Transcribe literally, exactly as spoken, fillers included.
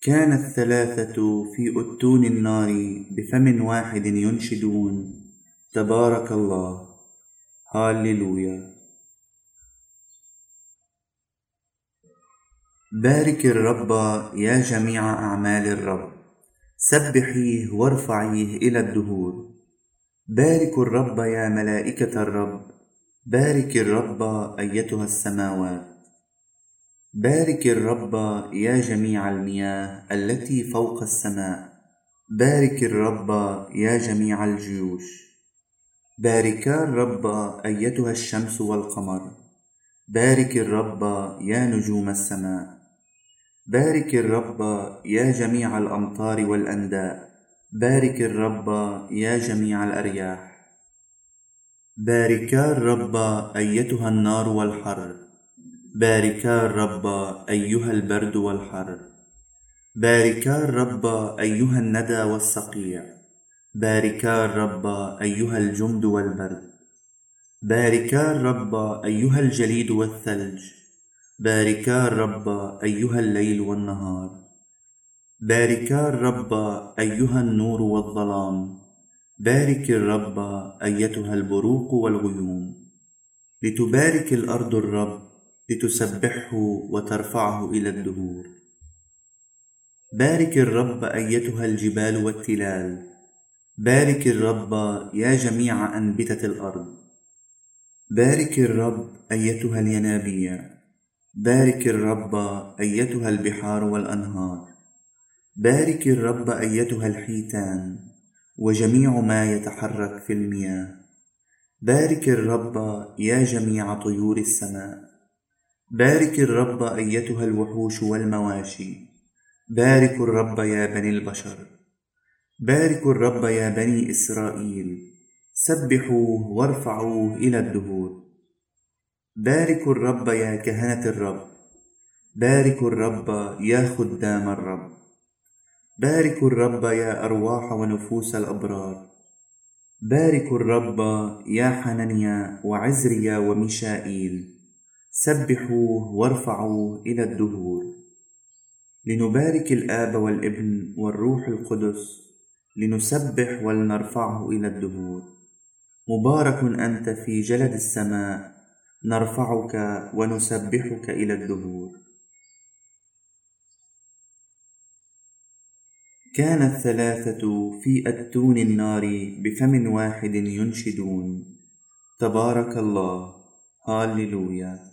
كان الثلاثة في أتون النار بفم واحد ينشدون تبارك الله. هاليلويا. بارك الرب يا جميع أعمال الرب، سبحيه وارفعيه إلى الدهور. بارك الرب يا ملائكة الرب، بارك الرب أيتها السماوات. بارك الرب يا جميع المياه التي فوق السماء، بارك الرب يا جميع الجيوش. باركا الرب أيتها الشمس والقمر، بارك الرب يا نجوم السماء. بارك الرب يا جميع الأمطار والأنداء، بارك الرب يا جميع الأرياح. باركا الرب أيتها النار والحر، باركا الرب أيها البرد والحر. باركا الرب أيها الندى والصقيع، باركا الرب أيها الجمد والبرد. باركا الرب أيها الجليد والثلج، باركا الرب أيها الليل والنهار. باركا الرب أيها النور والظلام، بارك الرب أيتها البروق والغيوم. لتبارك الأرض الرب، لتسبحه وترفعه إلى الدهور. بارك الرب أيتها الجبال والتلال، بارك الرب يا جميع أنبتة الأرض. بارك الرب أيتها الينابيع، بارك الرب أيتها البحار والأنهار. بارك الرب أيتها الحيتان وجميع ما يتحرك في المياه. بارك الرب يا جميع طيور السماء، بارك الرب أيتها الوحوش والمواشي. بارك الرب يا بني البشر، بارك الرب يا بني إسرائيل، سبحوه وارفعوه إلى الدهور. بارك الرب يا كهنة الرب، بارك الرب يا خدام الرب. بارك الرب يا أرواح ونفوس الأبرار، بارك الرب يا حنانيا وعزريا وميشائيل، سبحوه وارفعوه إلى الدهور. لنبارك الآب والابن والروح القدس، لنسبح ولنرفعه إلى الدهور. مبارك أنت في جلد السماء، نرفعك ونسبحك إلى الدهور. كان الثلاثة في أتون النار بفم واحد ينشدون تبارك الله. هاليلويا.